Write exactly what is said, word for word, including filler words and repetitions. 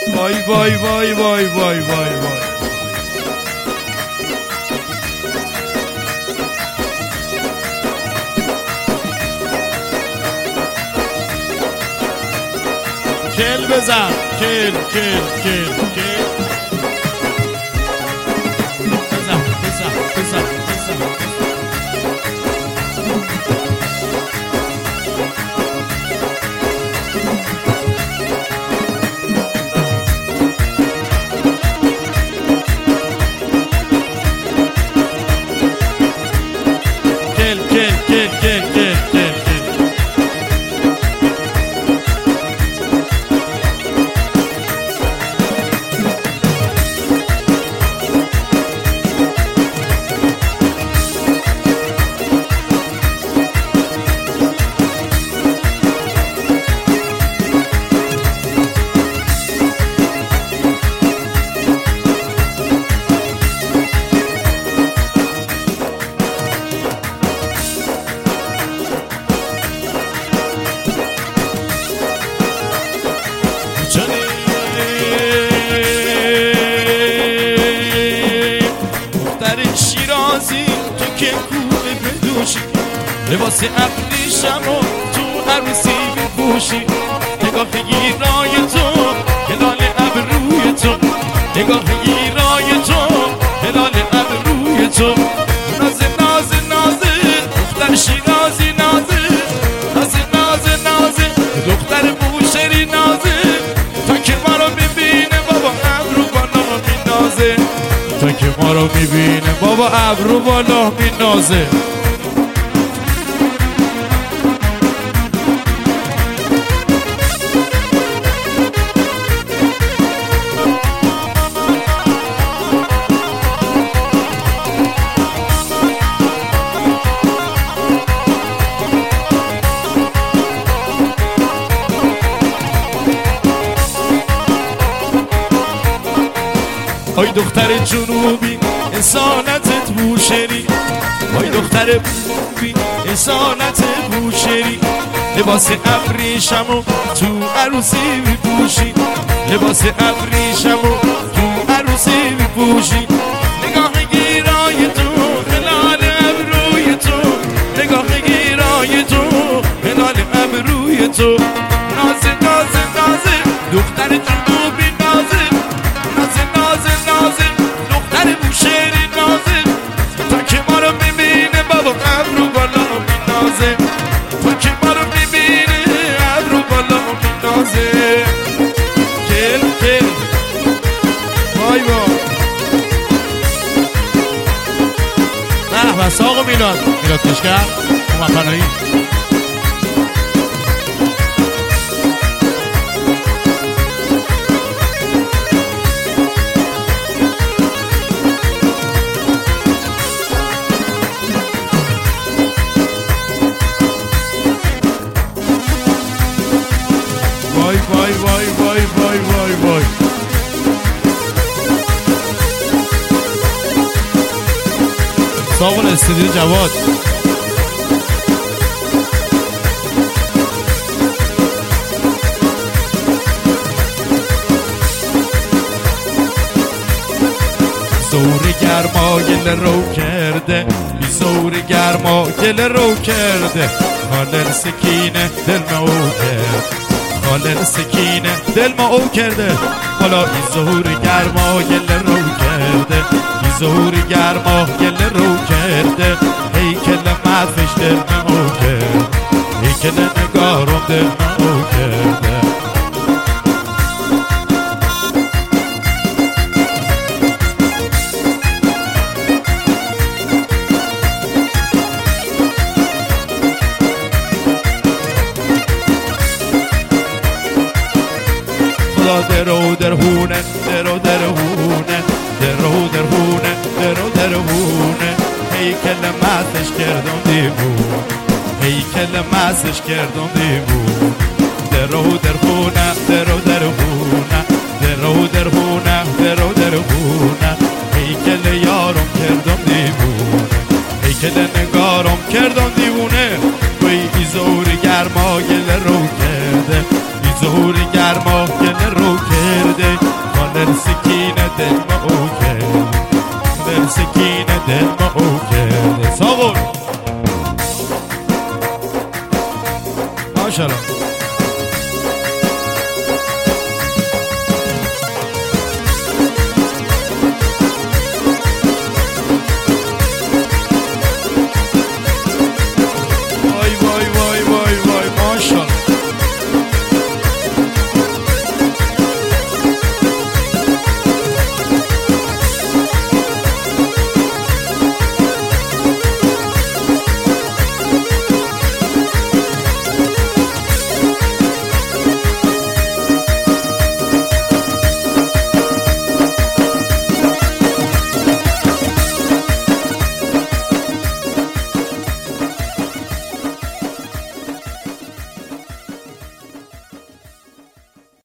وای وای وای وای وای وای وای کل بزن کل کل کل کل بزن بزن بزن بزن کل کل کل کل کل کل شیرازی تو که کوه بدوشی لباس ابریشم و تو عروسی بپوشی نگاه گیرای تو هلال ابروی تو نگاه گیرای تو هلال ابروی تو ناز ناز ناز دختر شیرازی ناز ناز ناز ناز دختر بوشهری ناز تا که ما رو ببینه بابا ابرو بالا مینازه تا که ما رو میبینه بابا ابرو بالا مینازه آی دختر جنوبی انسانتت بوشهری آی دختر جنوبی انسانت بوشهری لباس ابریشم و تو عروسی میپوشی لباس ابریشم و تو عروسی میپوشی نگاه گیرای تو هلال ابروی تو نگاه گیرای تو هلال ابروی تو ناز ناز ناز دختر جنوبی ناز ناز ناز ناز دختر بوشهری نازه تا که ما رو میبینه بابا ابرو بالا مینازه تا که ما رو میبینه ابرو بالا مینازه کل کل وای وای نه بس آقا میلاد میلاد کشکر اومد پناهی وای وای وای وای وای وای وای ساقل استودیو جواد زور گرما گل رو کرده بی زور گرما گل رو کرده خالر سکینه دل مو کرد خالر سکینه دل ما او کرده حالا این زهور گرما گل رو کرده این زهور گرما گل رو کرده هیکل مدفش دل ما او کرد هیکل نگارم دل ما او کرده درو درهونه درو درهونه درو درهونه درو درهونه هیکل مزش کردم دیوون هیکل مزش کردم دیوون درو درهونه درو درهونه درو درهونه درو درهونه هیکل یارم کردم دیوون هیکل نگارم کردم دیوونه وی زور گرما گل رو کرده زور گرما گل رو کرده خانر سکینه دل ما کرده خانر سکینه